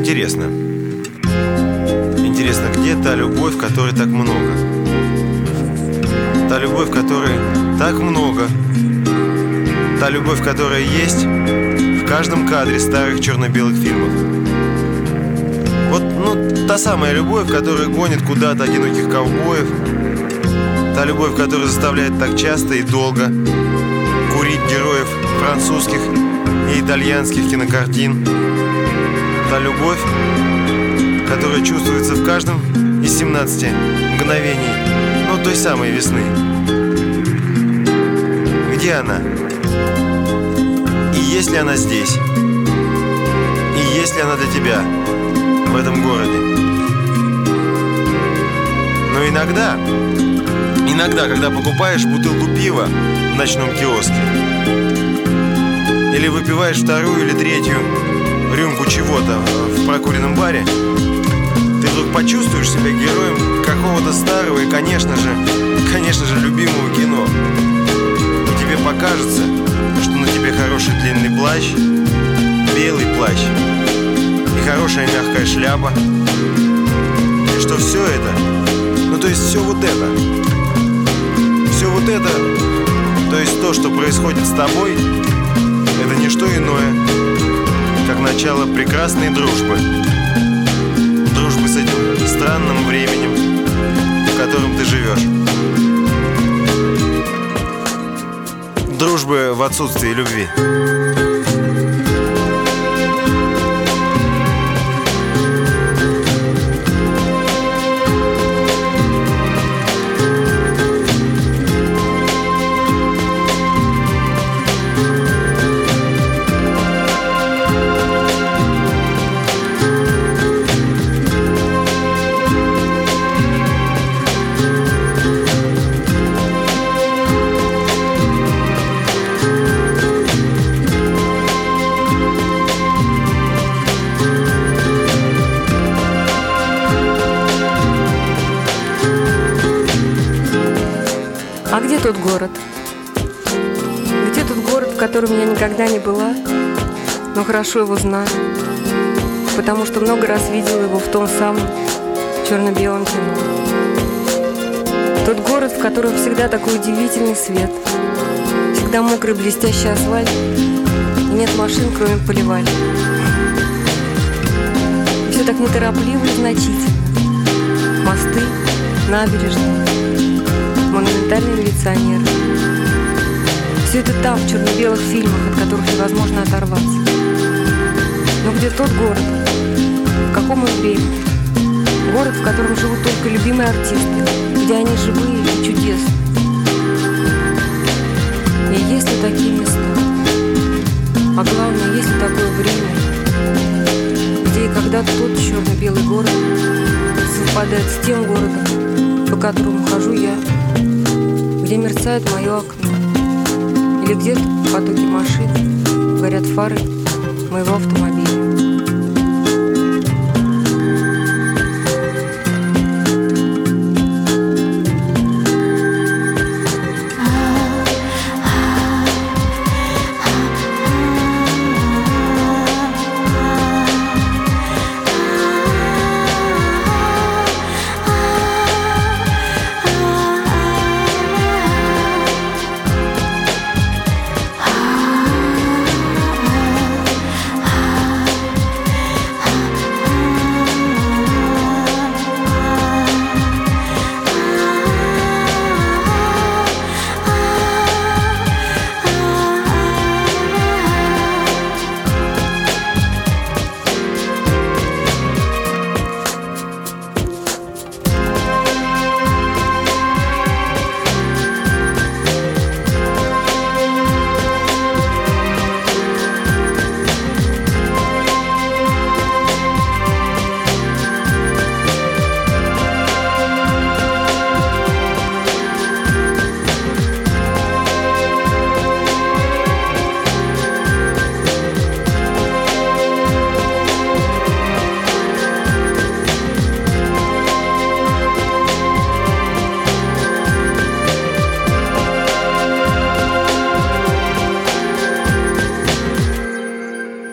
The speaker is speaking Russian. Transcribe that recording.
Интересно. Интересно, где та любовь, которой так много? Та любовь, которой так много. Та любовь, которая есть в каждом кадре старых черно-белых фильмов. Вот, та самая любовь, которая гонит куда-то одиноких ковбоев. Та любовь, которая заставляет так часто и долго курить героев французских и итальянских кинокартин. Та любовь, которая чувствуется в каждом из 17 мгновений, той самой весны. Где она? И есть ли она здесь? И есть ли она для тебя в этом городе? Но иногда, когда покупаешь бутылку пива в ночном киоске или выпиваешь вторую или третью рюмку чего-то в прокуренном баре, ты вдруг почувствуешь себя героем какого-то старого и, конечно же, любимого кино. И тебе покажется, что на тебе хороший длинный плащ, белый плащ и хорошая мягкая шляпа. И что все это, все вот это, то есть то, что происходит с тобой, это не что иное, как начало прекрасной дружбы. Дружбы с этим странным временем, в котором ты живешь. Дружбы в отсутствии любви. А где тот город? Где тот город, в котором я никогда не была, но хорошо его знаю, потому что много раз видела его в том самом черно-белом кино. Тот город, в котором всегда такой удивительный свет, всегда мокрый блестящий асфальт и нет машин, кроме поливальни. И все так неторопливо и значительно. Мосты, набережные, монументальные милиционеры. Все это там, в черно-белых фильмах, от которых невозможно оторваться. Но где тот город? В каком он времени? Город, в котором живут только любимые артисты, где они живые и чудесны. И есть ли такие места? А главное, есть ли такое время, где и когда тот черно-белый город совпадает с тем городом, по которому хожу я, где мерцает мое окно, или где-то в потоке машин горят фары моего автомобиля.